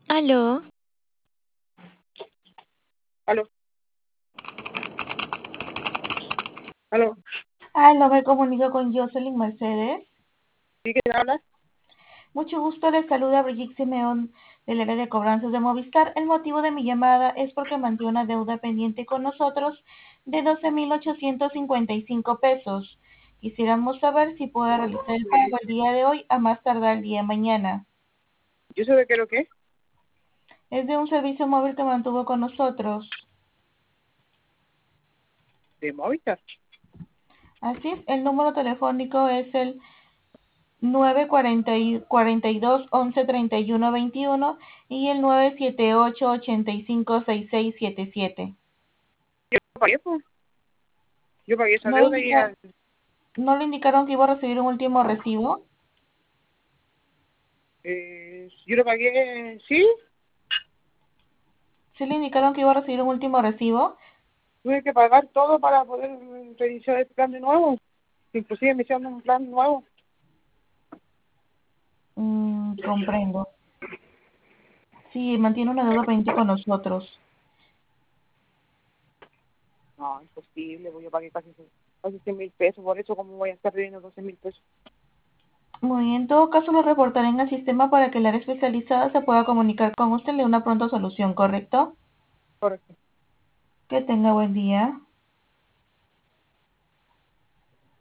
Aló, Aló, aló, Aló, me comunico con Jocelyn Mercedes. ¿sí que hablas? Mucho gusto, les saluda Brigitte Simeón del área de cobranzas de Movistar. El motivo de mi llamada es porque mantiene una deuda pendiente con nosotros de 12.855 pesos. Quisiéramos saber si puede realizar el pago el día de hoy a más tardar el día de mañana. ¿Yo sé de qué es lo que es? Es de un servicio móvil que mantuvo con nosotros. De Movistar. Así es, el número telefónico es el 942-11-31-21 y el 978-85-6677. Yo pagué, pues. Yo pagué esa ¿No le deuda y indica- no le indicaron que iba a recibir un último recibo? yo lo pagué, sí, ¿Sí le indicaron que iba a recibir un último recibo? tuve que pagar todo para poder reiniciar el plan de nuevo. Inclusive me hicieron un plan nuevo. Comprendo. Sí, mantiene una deuda pendiente con nosotros. No, imposible, pues yo pagué casi 100.000 pesos, por eso cómo voy a estar pidiendo 12.000 pesos. Muy bien, en todo caso lo reportaré en el sistema para que el área especializada se pueda comunicar con usted y le dé una pronta solución, ¿correcto? Correcto. Que tenga buen día.